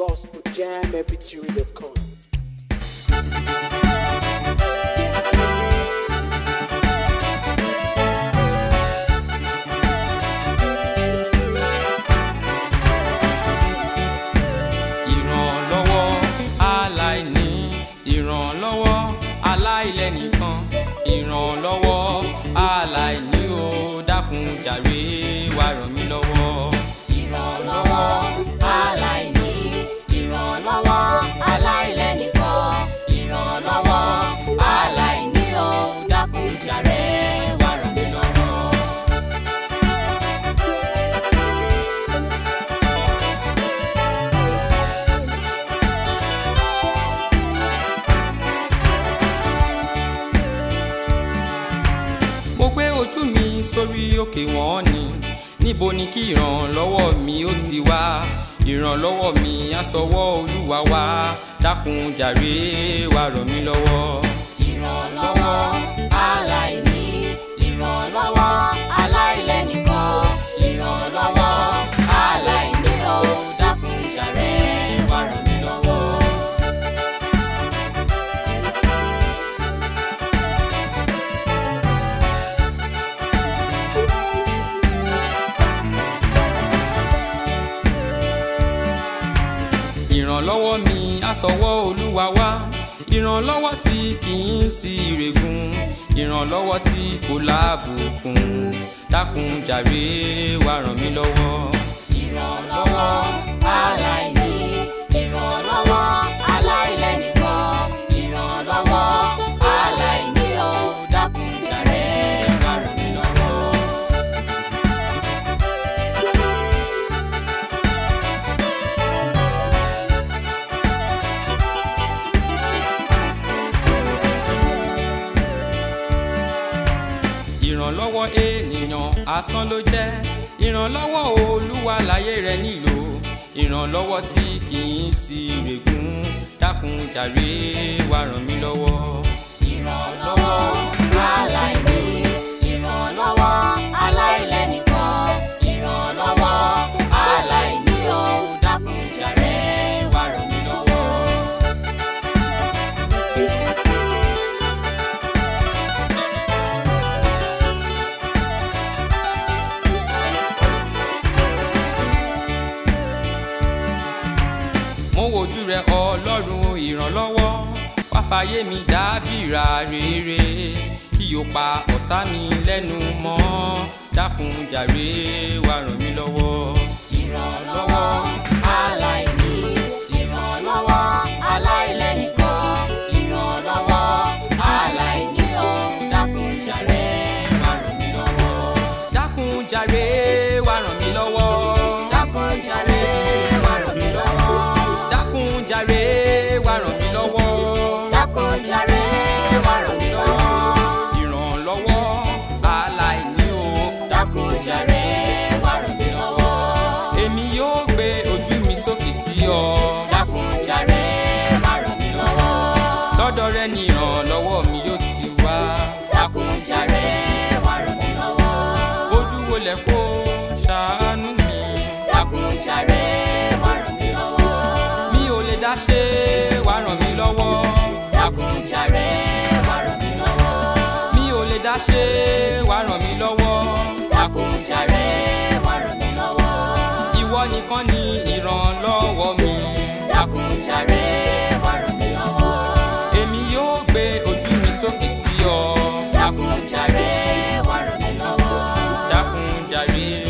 gospeljammpg.com. Ìrànlọ́wọ́ aláìní, ìrànlọ́wọ́ aláìlẹ́nìkan, ìrànlọ́wọ́ aláìní o dákun jàre wá ràn mí lọ́wọ́. Ìrànlọ́wọ́ aláìní, ìrànlọ́wọ́ aláìlẹ́nìkan, ìrànlọ́wọ́ aláìní o dákun jàre wá ràn mí lọ́wọ́. Mo gbé ojú mi sórí òkè wọn ni, níbo ni kí ìrànlọ́wọ́ mi ó ti wá? Ìrànlọ́wọ́ mi á sọwọ́ Olúwa wá, dákun jàre wá ràn mí lọ́wọ́. Ìrànlọ́wọ́ aláìní, ìrànlọ́wọ́ aláìlẹ́nìkan, ìrànlọ́wọ́ aláìní o dákun jàre wá ràn mí lọ́wọ́. Ìrànlọ́wọ́ mi á sọwọ́ Olúwa wá, ìrànlọ́wọ́ tí kì í sí ìrègùn, ìrànlọ́wọ́ tí kò lábùkún, dákun jàre wá ràn mí lọ́wọ́. Ìrànlọ́wọ́ aláìní, ìrànlọ́wọ́ aláìlẹ́nìkan, ìrànlọ́wọ́ aláìní o dákun jàre wá ràn mí lọ́wọ́. Ìrànlọ́wọ́ ènìyàn asán ló jẹ́, ìrànlọ́wọ́ Olúwa láyé rẹ nílò, ìrànlọ́wọ́ tí kì í sí ìrègùn, dákun jàre wá ràn mí lọ́wọ́. Ìrànlọ́wọ́ aláìní, ìrànlọ́wọ́ aláìlẹ́nìkan, ìrànlọ́wọ́ aláìní o dákun jàre wá ràn mí lọ́wọ́. Mo wojú rẹ Ọlọ́run ìrànlọ́wọ́, wá fàyè mi dábìrà rere, kí o pa ọ̀tá mi lẹ́nu mọ́, dákun jàre wá ràn mí lọ́wọ́. Ìrànlọ́wọ́ aláìní, ìrànlọ́wọ́ aláìlẹ́nìkan, ìrànlọ́wọ́ aláìní o dákun jàre wá ràn mí lọ́wọ́. Dákun jàre wá ràn mí lọ́wọ́. Dákun jàre wá ràn mí lọ́wọ́. Dákun jàre wá ràn mí lọ́wọ́. Dákun jàre wá ràn mí lọ́wọ́. Ìrànlọ́wọ́ aláìní o. Dákun jàre wá ràn mí lọ́wọ́. Èmi yóò gbé ojú mi sókè sí ọ. Dákun jàre wá ràn mí lọ́wọ́. Lọ́dọ̀ rẹ ni ìrànlọ́wọ́ mi yóò ti wá. Dákun jàre wá ràn mí lọ́wọ́. Ojú wo lẹ kó ṣàánú mi. Dákun jàre wá ràn mí lọ́wọ́. Mi ò lè dá ṣe wá ràn mí lọ́wọ́. Dákun jàre wá ràn mí lọ́wọ́. Mi ò lè dá ṣe wá ràn mí lọ́wọ́. Dákun jàre wá ràn mí lọ́wọ́. Ìwọ nìkan ni ìrànlọ́wọ́ mi. Dákun jàre wá ràn mí lọ́wọ́. Èmi yóò gbé ojú mi sókè sí ọ. Dákun jàre wá ràn mí lọ́wọ́. Dákun jàre